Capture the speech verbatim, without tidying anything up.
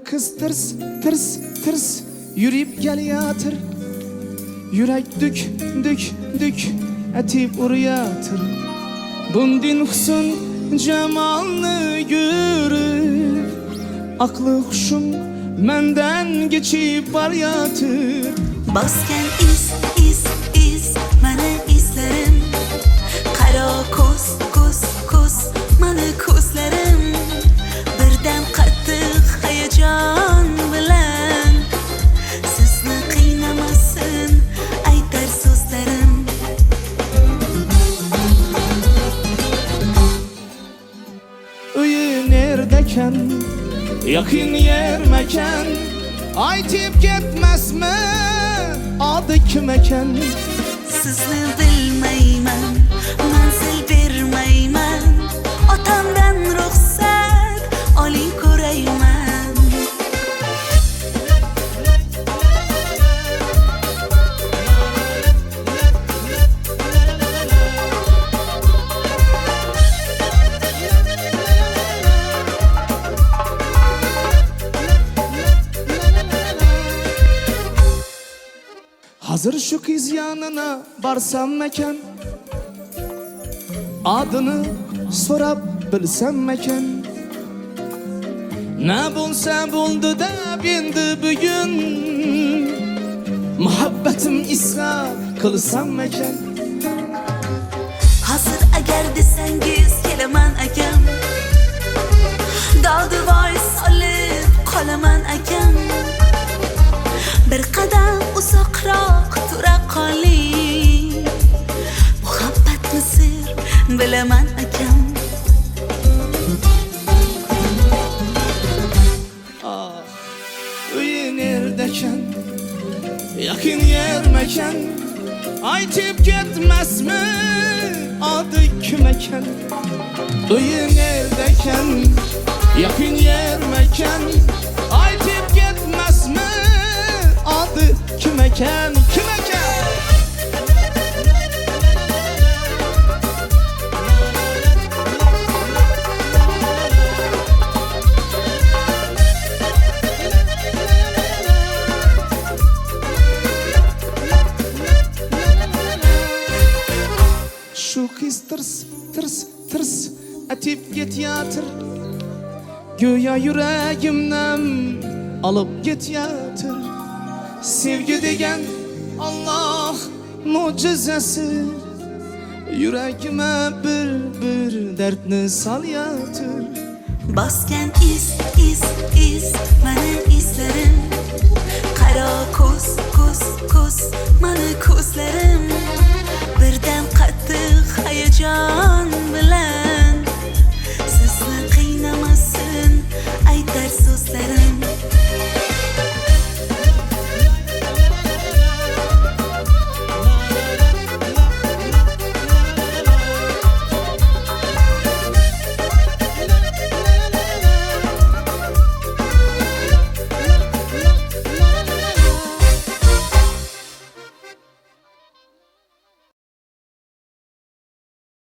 kız tırs tırs tırs yürüyüp geliyadır. Yürek dük dük dük etip uruyatır. Bundin husn cemalını görüp aklı huşum menden geçip baryatır. Basken iz iz iz mana izlerim. Qaro ko'z ko'z ko'z mana ko'zlarim. Birdan qattiq hayajon bilan sizni qiynamasin aytar so'zlarim. Uyi neredekan, yakın yer mekan, aytib ketmasmi adı kim ekan? Sizni bilmayman, manzil bermayman, otamdan ruxsat oling ko'rayman. Hazır şu kız yanına barsam mekan, adını sorab bilsem mekan. Ne bulsa buldu da bindi bugün, muhabbetim ishar kılsam mekan. Hazır agar desangiz kelaman akam, dodi voy solib qolaman akam. Bir qadam uzoqroq tura qoling, muhabbatni sir bilaman akam. Ah, uyi neredekan, yakın yer mekan, aytib ketmasmi adı kim ekan? Uyi neredekan, yakın yer mekan, aytib ketmasmi adı kim ekan? Kim ekan? Şu kız tırs tırs tırs etip ketyatir. Göya yüreğimden alıp ketyatir. Sevgi degen Allah mucizesi, yüreğime bir bir dertni salyatır. Basken iz iz iz mana izlerim. Qaro ko'z ko'z ko'z mana ko'zlarim.